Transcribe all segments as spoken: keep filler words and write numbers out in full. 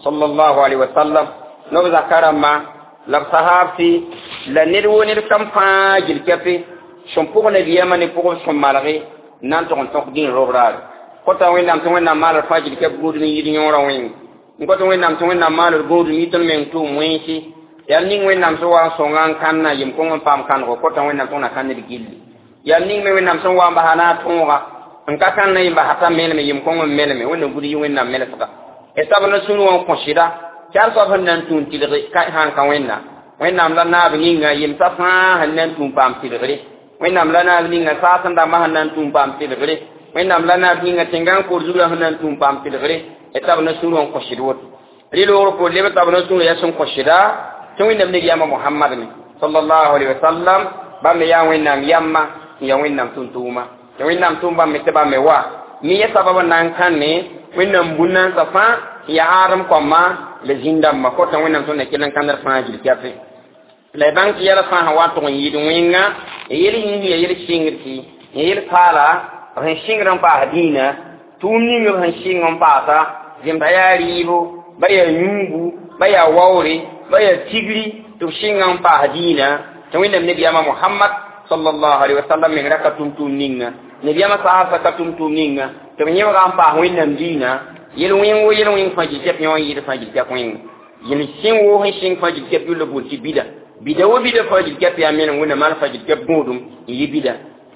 sallallahu alaihi wasallam no zakarama la sahabti la nirwo nir kampa gil kape son pour le biyama ne pour son malgré nan ton ton din robrar ko ta wenda ton wenda mal fa gil kap gudu ni yidi nyora wen ko to wenda ton wenda mal gudu ni ton men tu mwensi yal ning wenda so wa so ngan kan na yim ko ngam pam kan ko ko ta wenda ton na kan ni gilli yal ning me wenda so wa bahana tonga en ka kan na yim ba hata mel me yim ko ngam mel me wenda gudu yi wenda mel fa e tabana sunu won konshida jar so ban nan tun tilre ka han kan wenda wenda am la na bi nga yim sa fa han nan tun pam tilre wenda am la na bi nga sa san da ma han nan tun pam tilre wenda am la na bi nga tingan ko zula han nan tun pam tilre e tabana sunu won konshida wot rilo ko le tabana sunu ya sun konshida tun wenda ne yama muhammad ni sallallahu alaihi wasallam ba me ya wenda yamma ya wenda tun tuma ya wenda tun ba me te ba me wa mi ya sababa nan kan ne wenda bunnan safa ya aram ko ma le zindam ma ko tan wenda ton ne kilan kandar fa jil kafe le bank ya la fa wa to yi dum winga e yeli yi ya yeli singirti e yeli pala ran singran pa hadina tumni ngi ran singam pa ta jimba ya ribo baya nyungu baya wawri baya tigri to singam pa hadina to wenda ne biyama muhammad sallallahu alaihi wasallam min rakatum tuninga ne biyama sahaba katum tuninga to mi nyewa pa wenda ndina yel win wo yel win faji tep nyon yid faji tep win yel sin wo hin sin faji tep yul bo ti bida bida wo bida faji tep ya men wona mal faji tep godum yi bida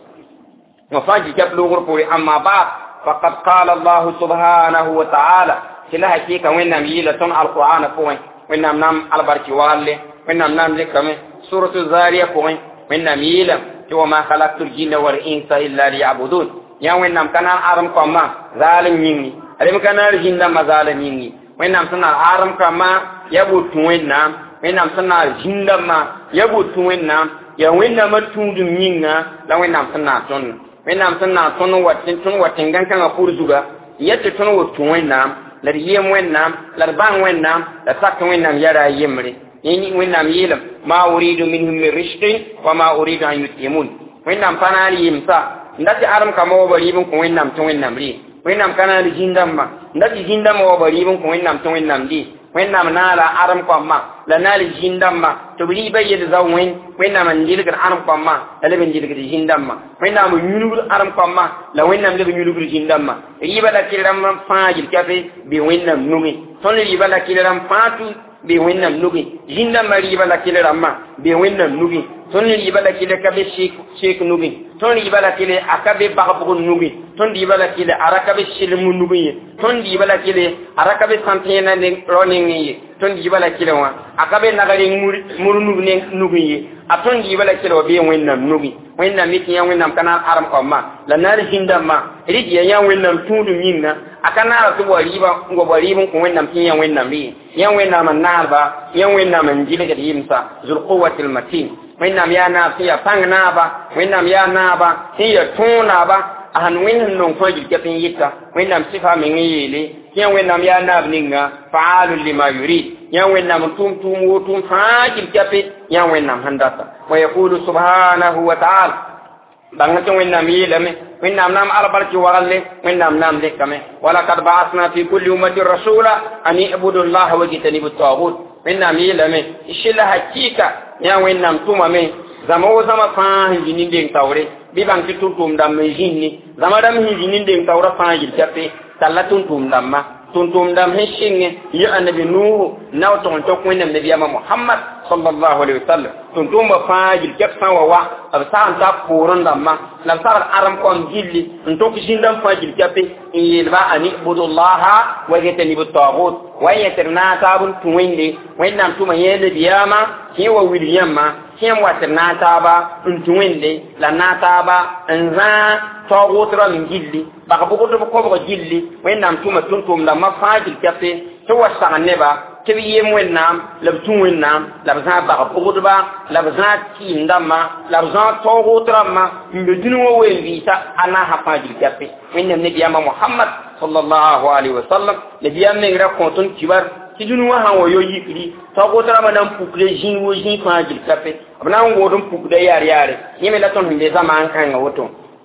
wa faji tep lo gor ko amma ba faqad qala allah subhanahu wa ta'ala kila hakika wenna mi la ton alquran ko wenna nam albarki walle wenna nam lekame suratu zariyah ko wenna mi la to ma khalaqtul jinna wal insa illa liya'budun ya wenna kana aram ko ma zalim nyingi adem kana jinda mazala nyingi wenam sana aram kama yabu tuwenna wenam sana jinda ma yabu tuwenna ya wenna matundu nyinga la wenam sana ton wenam sana ton watin ton watin gankan a kurzuga yette ton wotuwenna la yem wenna la ban wenna la sak wenna yara yemre ni wenam yelam ma uridu minhum min rizqin wa ma uridu an yutimun wenam panali yimsa ndati aram kama wobali bun ko wenam ton wenam ri wenam kana di jindamma ndati jindamma wa baribun ko wenam to wenam di wenam nala aram ko ma la nali jindamma to bi bayyel zawwen wenam ndilgar aram ko ma la ben ndilgar jindamma wenam nyulugul aram ko ma la wenam de nyulugul jindamma riba la kiram faajil kafe bi wenam numi ton riba la kiram faatu bi wenam nugi jindamma riba la kiram ma bi wenam nugi ton riba la kiram kabe sheik sheik nugi ton riba la kiram akabe bagabu nugi ton riba la kiram arakabe shilmu nugi ton riba la kiram arakabe santena ne roningi ton riba la kiram wa akabe nagare muru nugi nugi aton riba la kiram bi wenam nugi wenam miti ya wenam kana aram ko ma la nar jindamma rijiya ya wenam tundu minna akana to riba ngo baribu ko wenam tin ya wenam bi ya wenam narba ya wenam njile ga yimsa zul quwwatil matin wenam ya na fiya pangna ba wenam ya na ba hiya tuna ba ahan wenam non ko jil kapin yita wenam sifa min yele ya wenam ya na ninga fa'alul lima yurid ya wenam tum tum wo tum fa'il kapi ya wenam handata wa yaqulu subhanahu wa ta'ala bangata wenam yelame wenam nam albarki waralle wenam nam dekame wala kad ba'athna fi kulli ummatin rasula an ibudu allaha wa jitanibu at-taghut wenam yelame ishila hakika ya wenam tumame zama wo zama fa hinjini den tawre bi bang tutum dam hinni zama dam hinjini den tawra fa jil jape salatun tum damma tuntum dam hishinge ya annabi nuhu naw ton to ko nem nabi ama muhammad sallallahu alaihi wasallam tuntum ba fa jil jap fa wa ab sa ta puron damma lam sar aram ko jilli to ko jindam fa jil jape yelba ani budullaha wa yatani bu taghut wa yatirna tabun tuwinde wenam tuma yele biyama kiwa wiliyama kiyam watirna taba tuwinde la nataba nza tagutra min jilli baka bukutu ko ko jilli wenam tuma tuntum da mafajil kafe to wasa neba tibi yem wenam labtun wenam labza baka bukutu ba labza ti ndama labza tagutra ma mbedinu wo wendita ana hafajil kafe wenam ne biyama muhammad sallallahu alaihi wasallam ne biyam ne ra kontun kibar tidunu wa hawo yo yikri tagutra ma nan pukle jin wo jin fajil kafe abna wodum pukde yar yare yeme la ton hinde zaman kan woto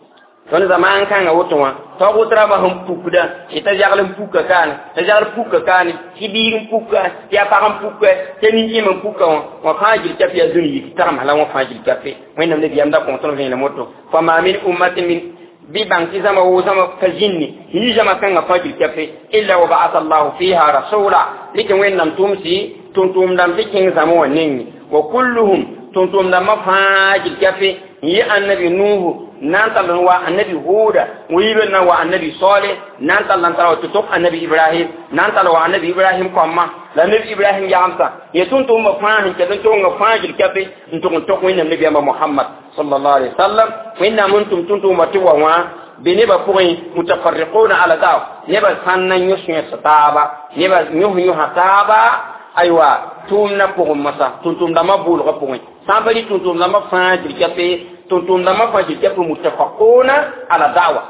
ton zaman kan ga woto wa to ko tra ba hum pukuda ita jagal puka kan ta jagal puka kan kibirin puka ya pa ham puka teni yim puka wa fajil ta fi azuni taram hala wa fajil ta fi wayna ne biyam da ko ton ne moto fa ma min ummatin min bi banki zama wo zama fajinni ni jama kan ga fajil ta fi illa wa ba'atha Allah fiha rasula likin waynam tumsi tuntum dam tikin zama wannan wa kulluhum tuntum dam fajil ta fi yi annabi nuhu nan talan wa annabi huda wibe nan wa annabi salih nan talan tawa tutuk annabi ibrahim nan talan wa annabi ibrahim kwamma la nabi ibrahim ya amsa ya tuntu ma fahin ke tuntu nga fajil kafe tuntu tok wina nabi muhammad sallallahu alaihi wasallam wina muntum tuntu ma tuwa wa bene ba point mutafarriquna ala daw ne ba sannan yusu sataba ne ba nyuhu yu hataba aywa tumna pour masa tuntum da mabul ko point sambali tuntum da ma fajil kafe tuntum da ma fajil kafe mutafaquna ala da'wa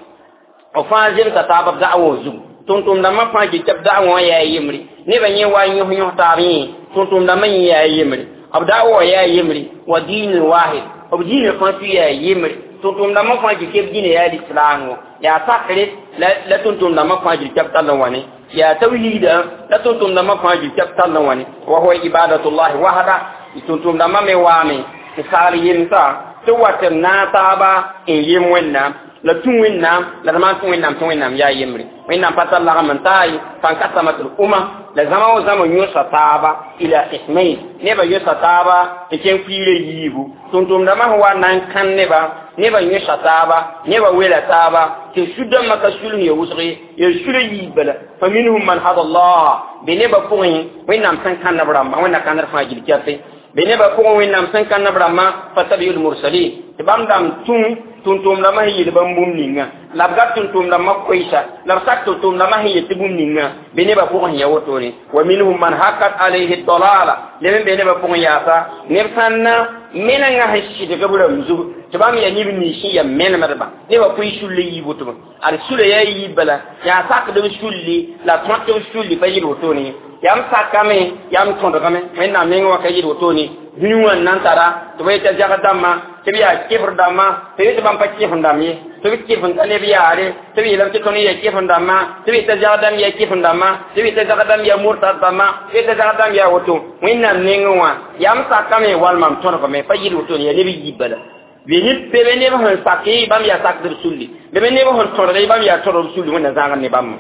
o fajil sataba da'wa zu tuntum da ma fajil kafe da'wa ya yimri ne ba yin wa yu yu tabi tuntum da man ya yimri ab da'wa ya yimri wa din wahid ab din fa fi ya yimri tuntum da ma fajil kafe din ya islam ya sakre la tuntum da ma fajil kafe tallan wani ya tauhida la tuntum da ma fajil kafe tallan wani wa huwa ibadatullah wahda tuntum da ma me wame misali yimsa to wata na taba in yim wenna la tun wenna la ma tun wenna tun wenna ya yimri wenna patal la man tai fan kasamatul umma la zama o zama yusa taba ila ismail ne ba yusa taba e ken fire yibu tuntum da ma wa nan kan ne ba ne ba yusa taba ne ba wela taba ke shudda maka shulu ne wusri ya shulu yibala fa minhum man hada allah be ne ba point wenna san kan na bramba wenna kan na fa jilkate bene ba ko wonnam san kan nabrama fatabiul mursalin tibam dam tun tuntum da mahi bam bum ninga labgat tuntum da makoisa labsak tuntum da mahi tibum ninga bene ba ko nya wotore wa minhum man haqqat alayhi dalala leben bene ba ko nya sa ne sanna mena nga hashi de gabura mzu tibam ya nibi ni shi ya mena marba ne ba kuy shulli yibutum ar shule ya yibala ya sak de shulli la tronto shulli fa yibutoni yam sakame yam tondo kame menna mengo wa kayi wotoni dunyuwan nan tara to bai ta jaga damma to biya kifur damma to bai ban pakki fundami to bai kifun tane biya are to bai lam toni ya kifun damma to bai ta jaga dam ya kifun damma to bai ta jaga dam ya murta damma to bai ta jaga dam ya woto menna mengo wa yam sakame wal mam tondo kame fayi wotoni ya lebi yibala bini bebe ne ba hon sakki bam ya sak dir sulli bebe ne ba hon tondo bam ya tondo sulli wona zanga ne bam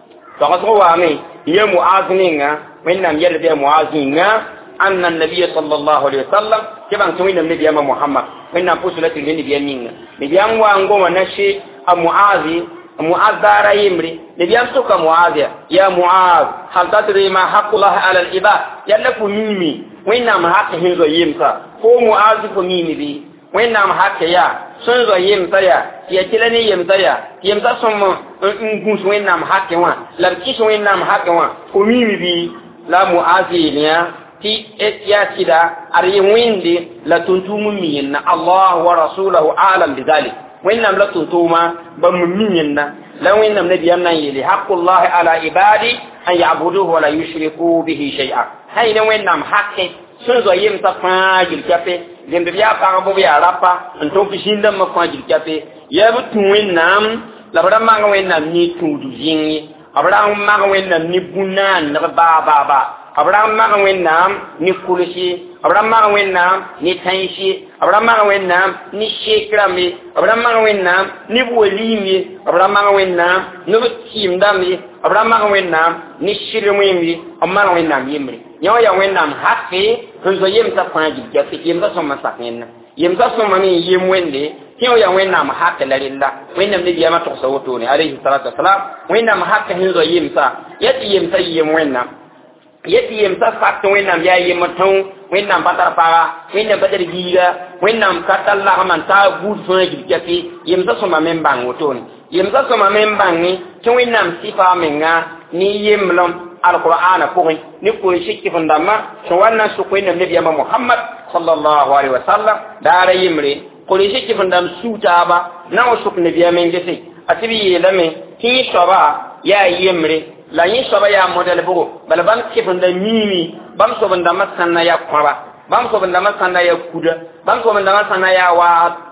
فقط هو عمي يا معاذنينا وإنهم يرد يا معاذنينا أن النبي صلى الله عليه وسلم كيف أنتمين النبي يا محمد وإنهم فسلت النبي يمينا نبي يوم وانقوم نشي معاذ معاذ دار يمري نبي يوم سوك معاذ يا معاذ هل تدري ما حق الله على العباد يلف ميمي وإنهم حق هنزو يمسا هو معاذ فميمي بي وإنهم حق يا sunzo yimsa ya ya tilani yimsa ya yimsa somo ngus wenam hakke wa lar kiso wenam hakke wa ko mimi bi la muaziliya ti etya kida ari windi la tuntumu minna Allah wa rasuluhu alam bidalik wenam la tuntuma bam minna la wenam nabiyan nan yili haqqullahi ala ibadi an ya'buduhu wa la yushriku bihi shay'a hayna wenam hakke sunzo yimsa fajil kafe dem biya pa bo biya rapa nto pishinda ma fajil kafe ya butu wenam la bra ma wenam ni tudu zingi abra ma wenam ni bunan na ba ba ba abra ma wenam ni kulisi abra ma wenam ni tanshi abra ma wenam ni shekrami abra ma wenam ni bolimi abra ma wenam no timdami abra ma wenam ni shirwemi amma wenam yimri nyaw ya wenam hakke hunzo yem ta fajil kafe yem ta soma sakena yem ta soma ni yem wende kiyo ya wenam hakke la lilla wenam ni biyama to sawoto ni alayhi salatu wassalam wenam hakke hunzo yem sa yati yem sa yem wenam yati yem sa sakto wenam ya yem ton wenam batar para wenam batar giga wenam katalla man ta bud fajil kafe yem sa soma membang woto ni yem sa soma membang ni to wenam sifa menga ni yem lom القرآن كوي نقول شيء فندما شوانا سكوين النبي محمد صلى الله عليه وسلم دار يمري قول شيء فندم سوتابا ناو سك النبي من جسي أتبي لمن كي شبا يا يمري لا يشبا يا موديل بو بل بام كي فندم ميمي بام سو فندم سنة يا كوبا بام سو فندم سنة يا كودا بام سو فندم سنة يا واد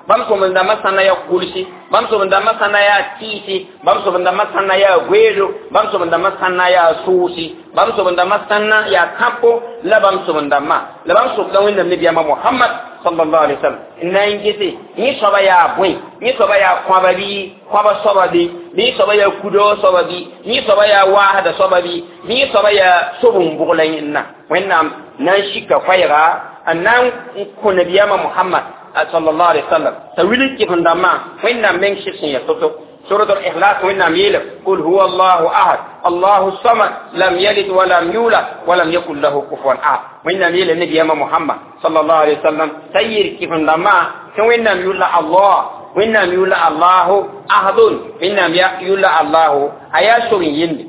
bam so manda masana ya kulsi bam so manda masana ya titi bam so manda masana ya gwedo bam so manda masana ya susi bam so manda masana ya kapo la bam so manda ma la bam so kan wanda nabi Muhammad sallallahu alaihi wasallam inna ingiti ni soba ya bui ni soba ya kwabali kwaba soba bi ni soba ya kudo soba bi ni soba ya wahada soba bi ni soba ya sobun bugulan na wannan nan shika fayra annan ko nabi Muhammad sallallahu alaihi wasallam tawili ki fundama wannan men shi ya toto سورة الإخلاص وإنما يلف قل هو الله أحد الله الصمد لم يلد ولم يولد ولم يكن له كفوا أحد وإنما يلف النبي محمد صلى الله عليه وسلم سير كيف عندما وإنما يولى الله وإنما يولى الله أحد وإنما يولى الله أياشر يندي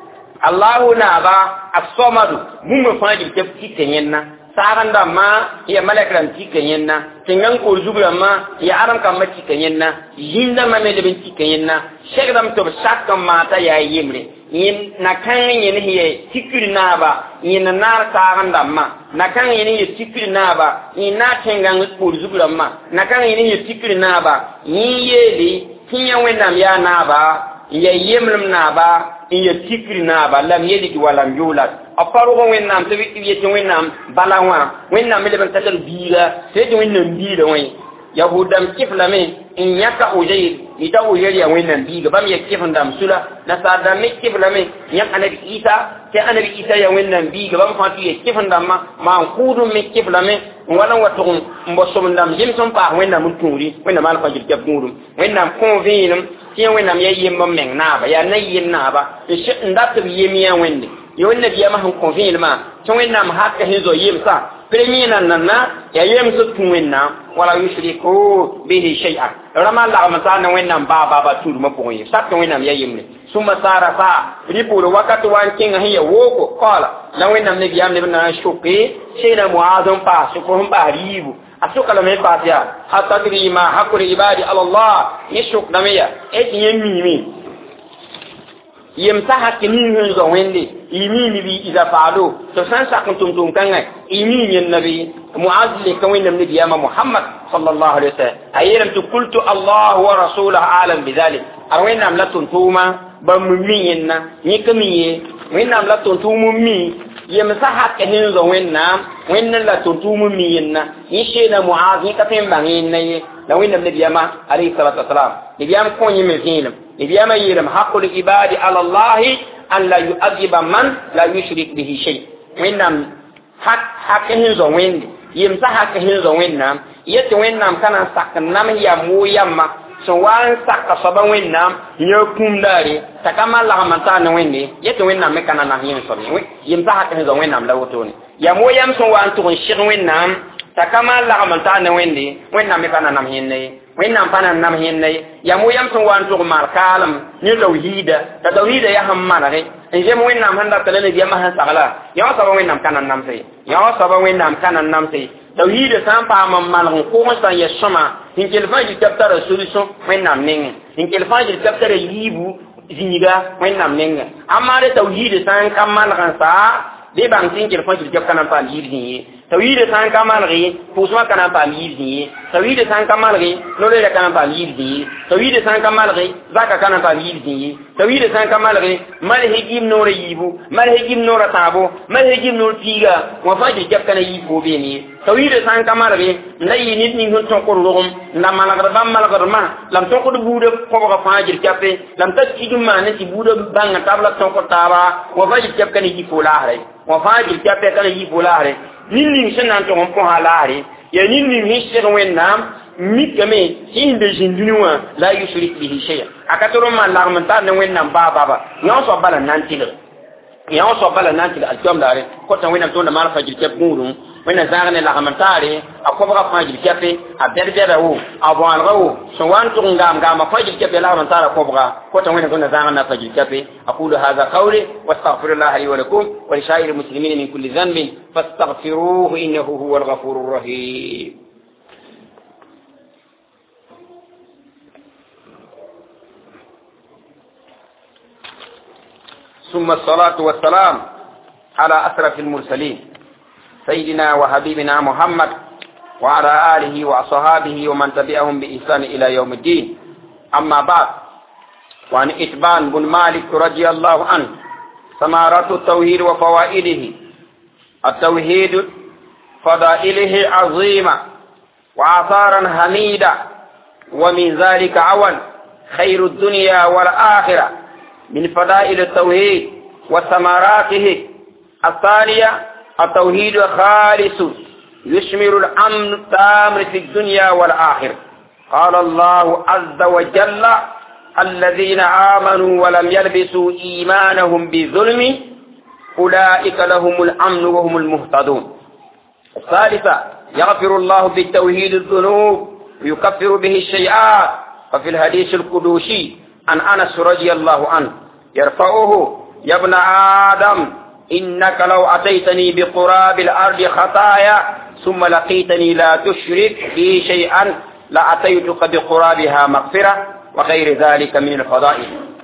الله نابا الصمد هم فاجب تبكي تنينا saranda ma ya malakran tikenyenna tingan ko zubra ma ya aram kam ma tikenyenna yinda ma me de ben tikenyenna shegdam to sakka mata ya yimre yin na kan yin hiye tikirna ba yin na saranda ma na kan yin hiye tikirna ba yin na tingan ko zubra ma na kan yin hiye tikirna ba yin yeli kinya wenda ya na ba ya yimrim na ba ya tikirna ba lam yedi wala yulad afarugo wennam te yete wennam balawa wennam le ban tatal biira te de wennam biira wen yahudam kiflame in yaka ujayr ita ujayr ya wennam biira bam yakifan dam sula na sadam kiflame yak anabi isa te anabi isa ya wennam biira bam fatu yakifan dam ma ma kudu me kiflame wala watum mbo somndam jimson pa wennam turi wennam al fajir jabnudum wennam convinum ti wennam yayem meng naba ya nayin naba shi ndat yemiya wende yo nabi ma han convaincre ma to wenna ma hakka hizo yimsa premina nanna ya yimsa tun wenna wala yushriku bihi shay'an rama la ma ta na wenna ba ba ba tur ma ko yi sakka wenna ya yimne summa sara fa ripuro wakati wan kin hiya woko qala na wenna nabi ya ne na shuki shayna muazum pa su ko ba ribu asuka la me pa ya atadri ma hakuri ibadi ala allah yashuk namiya e yemi mi yemsa hakini hunzo wende imi ni bi iza falo to san sa kun tum tum kanga imi ni nabi muazli kan wenda nabi ya Muhammad sallallahu alaihi wasallam ayiram tu qultu Allah wa rasuluhu alam bidhalik arwena am la tuntuma ba muminna ni kamiye wena am la tuntumu mi yemsa hakini zo wenna wenna la tuntumu mi yenna ni shena muazi ka pembangin nayi la wenda nabi ya alayhi salatu wasalam nabi ya ko nyi mezinam إبيام يرم حق العباد على الله أن لا يؤذب من لا يشرك به شيء وإنما حق حق هنزو وين يمسا حق هنزو وين يت وين كان سكنام هي مو يما سوان سك صبا وين يكون داري تكما لا متان وين يت وين مكان نهين صبي يمسا حق هنزو وين لا وتوني يا مو يم سوان تكون شير وين takama la amalta ne wende wenna me kana nam hinne wenna pana nam hinne ya mu yam tun wan to mar kalam ni tauhida ta tauhida ya hammana re je mu wenna handa tale ne ma han sagala ya saba wenna kana nam sai ya saba wenna kana nam sai tauhida san pa mam mal ko ko san ya shama in kel faji tabtara solution wenna ning in kel faji tabtara yibu ziniga wenna ning amma re tauhida san kamal kan sa de bang tin kel faji jab kana pa yibi tawhid san kamalri pusma kana pa lizi tawhid san kamalri nole kana pa lizi tawhid san kamalri zaka kana pa lizi tawhid san kamalri malhigim nore yibu malhigim nore tabo malhigim nore tiga wa faji jab kana yibu beni tawhid san kamalri nayi nit ni hun ton ko rum na malagar bam malagar ma lam ton ko buude ko ko faji jappe lam ta tiguma ne ti buude banga tabla ton ko taba wa faji jab kana yibu lahare wa faji jappe kana yibu lahare nini sena to on halari ya nini misir wenam mikame inde jindunwa la yushrik bihi shay'a akatoro man la manta ne wenam ba baba nyon so bala nantile nyon so bala nantile aljom dare ko tan wenam to na mal fajir ke buru wena zagane la mantare akobra fajir ke a berbera wo abon rawo so wan to ngam ngam fajir ke la mantara kobra ko tan wenam to na zagane fajir ke aqulu hadha qawli wastaghfirullah li wa lakum wa li sha'iril muslimin min kulli dhanbin fastaghfiruhu innahu huwal ghafurur rahim. ثم الصلاة والسلام على أشرف المرسلين سيدنا وحبيبنا محمد وعلى آله وأصحابه ومن تبعهم بإحسان إلى يوم الدين. أما بعد، وعن إتبان بن مالك رضي الله عنه ثمرات التوحيد وفوائده. التوحيد فضائله عظيمة وآثارا حميدة، ومن ذلك أول خير الدنيا والآخرة من فضائل التوحيد وثمراته. الثانية التوحيد خالص يشمل الأمن التام في الدنيا والآخرة. قال الله عز وجل: الذين آمنوا ولم يلبسوا إيمانهم بظلم أولئك لهم الأمن وهم المهتدون. الثالثة يغفر الله بالتوحيد الذنوب ويكفر به الشيئات. وفي الحديث القدسي عن أنس رضي الله عنه يرفعه: يا ابن آدم إنك لو أتيتني بقراب الأرض خطايا ثم لقيتني لا تشرك بي شيئا لأتيتك بقرابها مغفرة، وغير ذلك من الفضائل.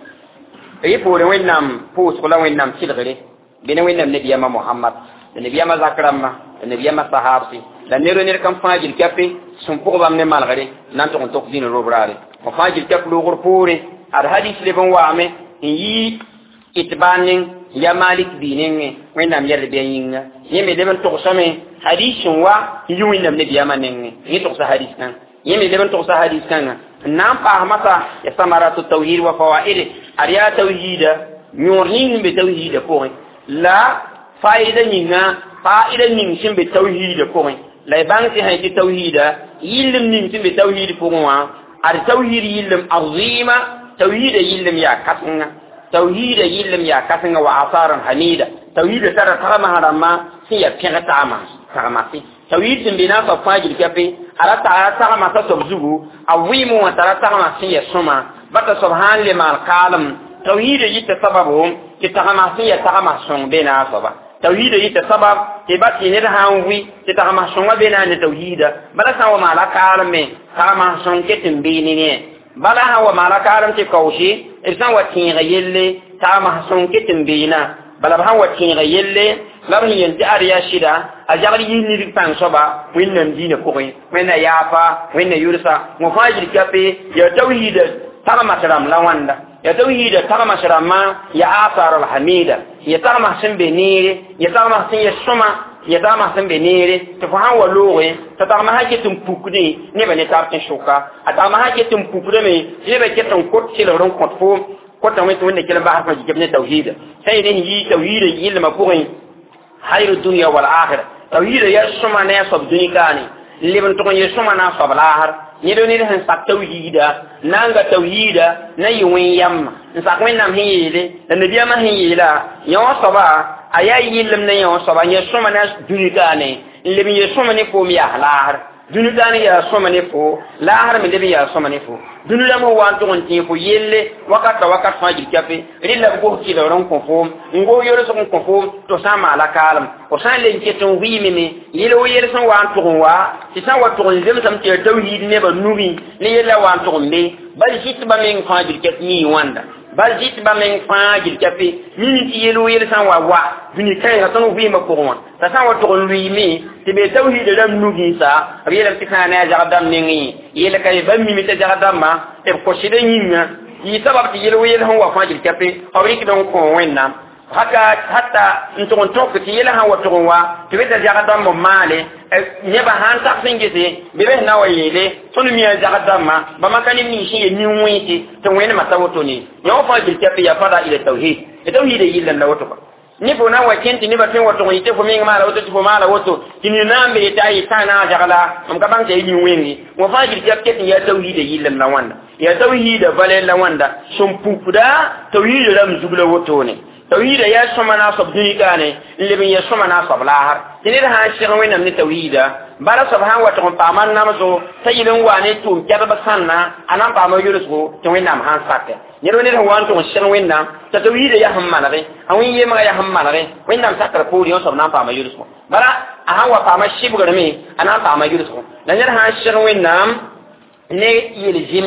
يقول وينام فوس ولا وينام سلغري بين وينام نبي محمد النبي ما ذكرنا النبي ما صحابي لأنه نركم فاجل كفي سنفوق بامن مالغري نانتو تقدين الروبراري وفاجل كف لغر فوري الحديث لبن وامي يي إتبانين يا مالك دينين وينام يربيين يمي لبن تقسمي حديث وا يوينام نبي ما نين يتقص حديثنا يمي لبن تقص حديثنا نام فاهمتا يستمرات التوحيد وفوائده. أريا توحيد نورين بتوحيد كوين لا فائدة نينا فائدة نينشين بتوحيد كوين لا يبانتي هاي توحيد يلم نينشين بتوحيد كوين. التوحيد يلم عظيمة، توحيد يلم يا كسنة، توحيد يلم يا كسنة وآثارا حميدة. توحيد ترى ترى رما هي كنا تعمى تعمى توحيد بنا فاجل كفي على تعالى تعمى تسبزو أويم وترى تعمى سيا سما بس سبحان لما الكلام. توحيد يت سببهم كتعمى سيا تعمى سون بنا سبب. توحيد يت سبب تبتي نرهاوي كتعمى سون بنا التوحيد بس هو ما الكلام تعمى سون كتم بيني بلا هو ما الكلام تكوشي إنسان وتين غيلي تعمى سون كتم بينا بلا هو وتين غيلي لم ينتهي أريا شدا أجعل ينير فان صبا وين نمدين كوين وين يافا وين يورسا مفاجر كافي يتوحيد ترى مسلم لواندا يتوحيد ترى مسلم ما يآثار الحميدة يترى محسن بنيري يترى محسن يسمع يترى محسن بنيري تفهم ولوه تترى محاجة تنبوكني نبني تارتن شوكا أترى محاجة تنبوكني نبني كتنكوت سيلورون كتفوم كتن وين وين كلام بحث مجيبنا توحيد سيدين يي توحيد يلما كوين خير الدنيا والآخرة. توحيد يسمى ناس الدنيا كاني اللي بنتقن يسمى ناس الآخرة. يدوني ده نسق توحيدا نانغ توحيدا نيوين يم نسق من نام هيلي النبي ما هيلا يوم صبا أيا يلم نيوم صبا يسمى ناس الدنيا كاني اللي بيسمى نفوم يا الآخرة. دنيا كاني يسمى نفو الآخرة من اللي يسمى نفو دنيا ما هو أنتم تنفو يلي وقت وقت فاجر كافي ريلا بقول كذا ورم كفوم نقول يرسم كفوم تسمع على كلام وسان لينكتون ويمني يلو يرسم وأنتم وا تسمع وأنتم زم سم توحيد نبى نوبي ليلا وأنتم بي بل جيت بمن فاجر كافي واندا بل جيت بمن فاجر كافي من يلو يرسم ووا دنيا كان يسمع ويما كوما تسمع وأنتم ويمي تبي توحيد لم نوبي سا ريلا تسمع جردام نيني يلا كي بمي متجردام ما تبكشيدا ينيا يسبب تيلو يلا هو فاجر كافي أوريك دون كوينا haka hatta nton tok tiyela ha watonwa tibeta jagada mo male nyeba han tak singise bebe na wayele tonu miya jagada ma ba makani ni shi ni nwiti to wena masawotoni yo fa bilkafi ya fada ila tauhid tauhid yilla na wato ni bona wakenti ni batin wato yite fo minga mala wato fo mala wato kini nambe tayi sana jagala am ka bangte ni wengi mo fa bilkafi ya tauhid yilla na wanda ya tauhid vale la wanda sum pupuda tauhid lam zubla wato ne توحيد يا سمنا صبدني كاني اللي بين يسمنا صبلاهر تنير هاشين وين من توحيدا بارا سبحان وتعالى بعمل نامزو تيلون واني توم كذا بسنا أنا بعمل يرسو توين نام هان ساكت نيروني هو أنتم هاشين وين نام توحيد يا هم مالغي أوين يما يا هم مالغي وين نام ساكت بقول يوم سبنا بعمل يرسو بارا أهوا بعمل شيء بقولمي أنا بعمل يرسو نير هاشين وين نام ne yel jimsi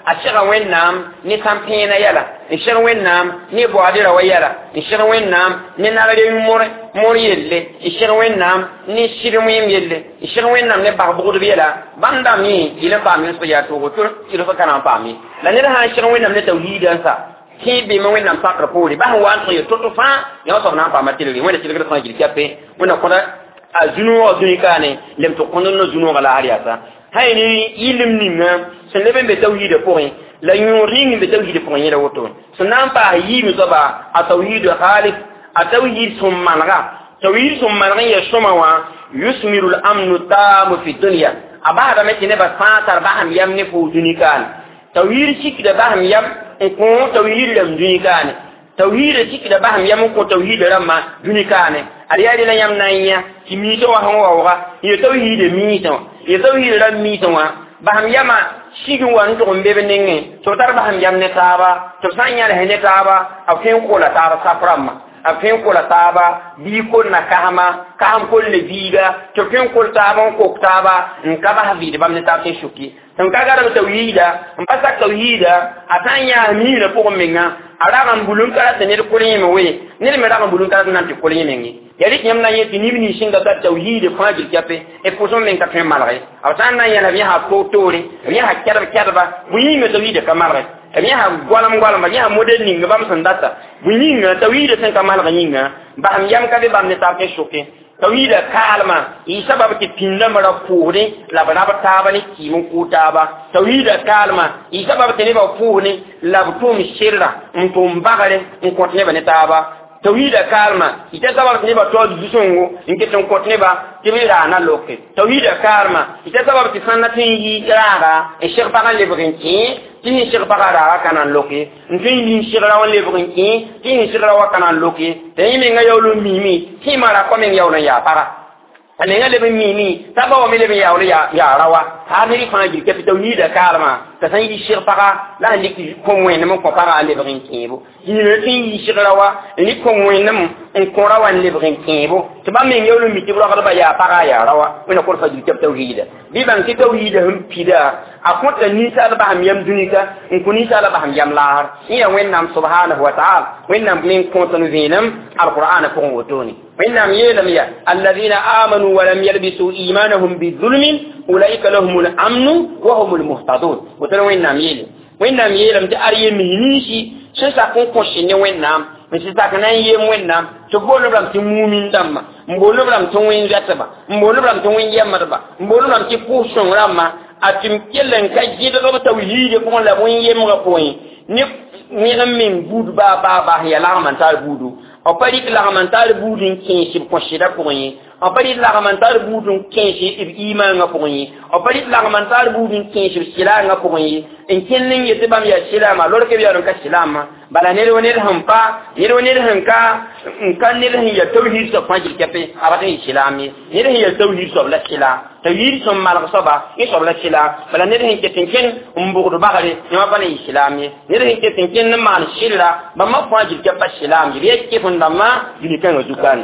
ashira wennam ni campaigna yala ishira wennam ni boadira wayala ishira wennam ni nalare mor mor yelle ishira wennam ni shirmu yelle ishira wennam ne barbudu yala banda mi ila ba mi so ya to go to ila fa kana pa mi la ne ha ishira wennam ne tawhidan sa ki be mo wennam sakra poli ba wa to to to fa ya so na pa matili wena tilga fa jil kape wena ko azunu azunikane lem to kono no zunu gala hariata hayni ilim ninga sen leben be tawhid ko en la yuring be tawhid ko en la woto sunan pa yi mi soba a tawhid khaliq a tawhid summalga tawhid summalga ya shumawa yusmiru al-amn tam fi dunya abada meti ne ba fatar ba ham yamni fu dunikan tawhid shikda ba ham yam ko tawhid lam dunikan tawhid shikda ba ham yam ko tawhid ramma dunikane ariya dina yam nanya kimi to wa hawa wa ye tawhid mi to ye tawhid ram mi to wa baham yama shigin wan to mbebe ninge to tar baham yam ne taba to sanya le ne taba afin ko la taba saframma afin ko la taba bi ko na kahama kaham ko le biga to fin ko taba ko taba in ka ba habi de bam ne tabte shuki tan kaga da tawhida mbasa tawhida atanya mi le ko menga ala kan bulun kala tenir ko ni me we ni me da kan bulun kala nan ti ko ni mengi yari nyam na yeti ni ni shinga ka tawhid fa jil kape e poson men ka fen malare awtan na yana bi ha ko tori bi ha kyarba kyarba bu yi me tawhid ka malare bi ha gwalam gwalam bi ha model ni ngam sandata bu yi me tawhid sen ka malare yinga ba am yam ka be bam ne ta ke shoke tawhid kalma yi sabab ki pinda mara pure la bana ba ta ba ni ki mun kuta ba tawhid kalma yi sabab te ne ba pure la bu mi shirra mtum bagare in kontine ba ne ta ba tawhida kalma ita sabab ne ba to dusungu inke ton kotne ba tibira na loke tawhida kalma ita sabab ti sannatin yi raga e sheikh bagan le brinki ti sheikh bagara kana loke ntin ni sheikh rawan le brinki ti sheikh rawa kana loke tayi me ngayolo mimi ti mara ko men yawna ya para ane ngale be mimi taba o mele be yawle ya ya rawa ha ne fa ji ke tawhida kalma ta san yi sheikh baga la ndiki ko mo ne mo ko para le brinki bo ni tin yi sheikh rawa ni ko mo ne mo en ko rawa le brinki bo to ba men yawlo mi tibro ga ba ya para ya rawa wona ko fa ji ke tawhida bi ban ki tawhida hum pida akonta ni sa ba ham yam dunika en ko ni sa ba ham yam lahar iya wennam subhanahu wa ta'ala wennam min kontanu zinam alquran ko wotoni وإنهم يلم يا الذين آمنوا ولم يلبسوا إيمانهم بالظلم أولئك لهم الأمن وهم المهتدون وتلو وإنهم يلم وإنهم يلم تأري مهنيشي سيساكون كوشيني وإنهم مسيساكنا يم وإنهم تقولوا بلام تمومين دم مبولوا بلام توين جاتبا مبولوا بلام توين يمربا مبولوا بلام تفوشون راما أتم كيلن كجيد رب توحيد كون لبوين يمغا كوين نيب نيغم من بود با با با يلا من تال بودو on peut dire que la ramantar boudin quinze pour considérer pour rien on peut dire la ramantar boudin quinze iman pour rien on peut dire la ramantar boudin quinze sila pour rien en kenning yete bam ya sila ma lor ke biaron ka sila ma bala ne woni hampa ne woni hanka kan ne hin ya tawhid so fajil kape abata islami ne hin ya tawhid so la sila tawhid so mal soba ni so la sila bala ne hin ke tinken umbugo bagale ne ma bana islami ne hin ke tinken na mal sila ba ma fajil kape islami ye ke fundama ni kan dukan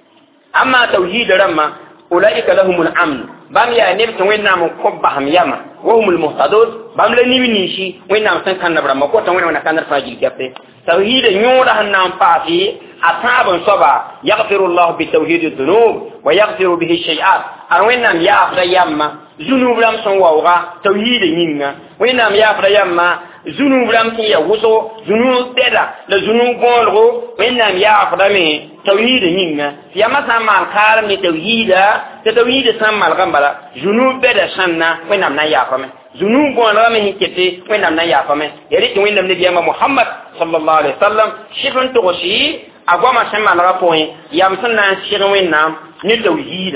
amma tawhid ramma ulaika lahumul amn bam ya ne to wenna mo ko baham yama wa humul muhtadun bam la ni ni shi wenna san kan nabra ma ko to wenna kan narfa ji gappe tawhid nyura hanna paati asabun soba yaghfiru allah bi tawhid adh-dhunub wa yaghfiru bihi shay'at ar wenna ya afra yamma zunub lam son wawga tawhid nyinga wenna ya afra yamma zunub lam ti ya wuso zunub beda la zunub golgo wenna ya afra me tawhid nyinga ya masama al-karam ni tawhida tawhid samal gambala zunub beda sanna wenna na ya afra me zunub golgo me hikete wenna na ya afra me yari ti wenna nabi muhammad sallallahu alaihi wasallam shifun to shi agwama sama na point yam sunna shirin wenna ni tawhid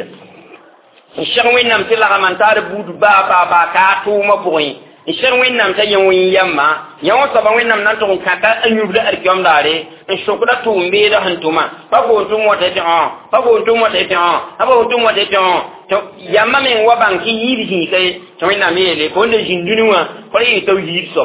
shirin wenna ti la ramantar budu ba ba ba ka to ma point ishar wennam ta yan win yamma yawan saban wennam nan to kaka anyubda arkiyam dare in shukura tumbe da hantuma ba ko tum wata ta ba ko tum wata ta ba ko tum wata ta to yamma men wa banki yiri kai to wennam yele ko nda jindunuwa ko yi tawhid so ba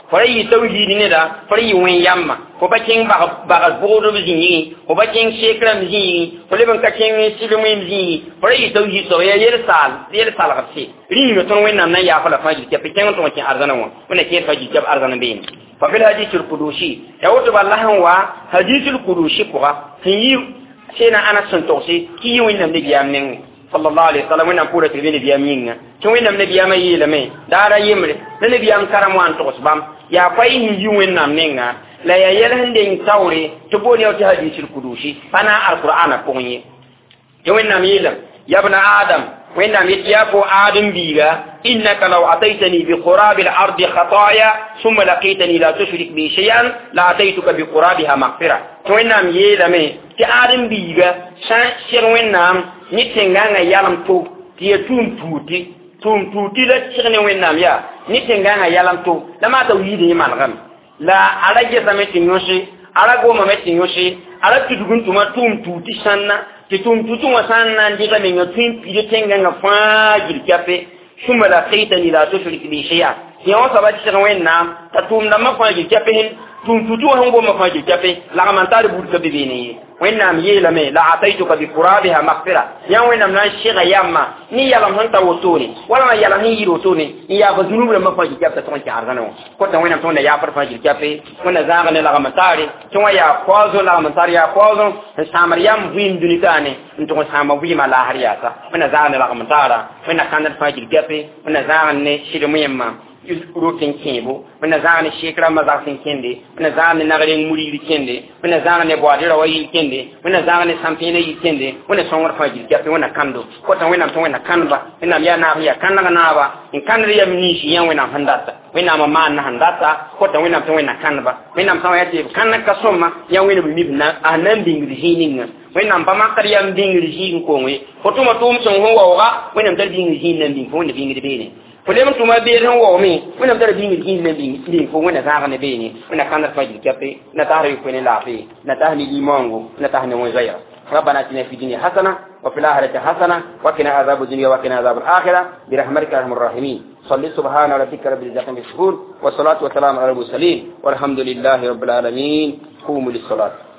farayi tawhid ne da farayi wen yamma ko ba king ba ba bodo bizi ko ba king shekra bizi ko le ban ka king silu mi bizi farayi tawhid so ya yer sal yer sal gafsi ri mi ton wen nan ya fala faji ke pe king ton kin arzana won wona ke faji ke arzana be fa fil hadithul qudusi ya wato wallahi wa hadithul qudusi ko yi sena ana sun tosi ki wen nan ne biyam nen sallallahu alaihi wasallam wana pura tibini biyam yinga to wen nam ne biyam yi lame dara yimre ne biyam karam wan to sbam ya kwai hin yi wen nam nenga la ya yel hande in tawre to boni o ta hadithul qudusi fana alqur'ana ko nyi to wen nam yilam ya ibn adam wen nam ya ko adam biga innaka law ataitani bi qurab al-ardi khataaya thumma laqitani la tushrik bi shay'an la ataituka bi qurabiha maghfira to wen nam yelame ti adam biga san sir wen nam ni tenganga yalam to ti tum tuti tum tuti la tirne wen nam ya ni tenganga yalam to la ma tawhidi malgam la alaje sameti nyoshi alago mameti nyoshi ala tudugun tuma tum tuti sanna ti tum tutu wasanna ndiga me nyotin pide tenganga fa girkape summa la qaitani la tushrik bi shay'a yawa sabati tirne wen nam ta tum na ma fa girkape hin tum tutu wa ngo ma fa girkape la amantare burka bibini wennam yelame la ataituka bi qurabiha maghfira ya wennam na shiga yamma ni yalam hanta wotoni wala yalam ni yiro toni ni ya bazunu la mafaji kapta ton ki argano ko tan wennam ton ya farfaji kape wonna zagane la gamatari ton ya kwazo la gamatari ya kwazo samariyam win dunitane nto sama wima la hariyata wonna zagane la gamatara wonna kanat faji kape wonna zagane shiga muyamma rutin kebo wonna zagane shekra mazakin kende wonna zagane nagaren muri kende wonna zagane boadira wayi kende wonna zagane sampine yi kende wonna songor faji kape wonna kando ko tan wonna ton wonna kanba wonna ya na ya kanna na ba in kanri ya minishi yan wonna handata wonna mama na handata ko tan wonna ton wonna kanba wonna tan ya te kanna kasoma yan wonna bi na anan bingri hininga wonna ba makar yan bingri hin ko ngi ko tuma tum son ho wa wonna dal bingri hin nan bin ko wonna bingri bene fulem tuma be ran wo mi wona dara bingri hin nan bin bin ko wonna zagane bene wonna kanna faji kape na tare ko ne lafi na tahni limongo na tahni mo zaya ربنا اتنا في الدنيا حسنه وفي الاخره حسنه وقنا عذاب الدنيا وقنا عذاب الاخره برحمتك يا ارحم الراحمين صل سبحان ربك رب العزه عما يصفون والصلاه والسلام على المرسلين والحمد لله رب العالمين قوموا للصلاه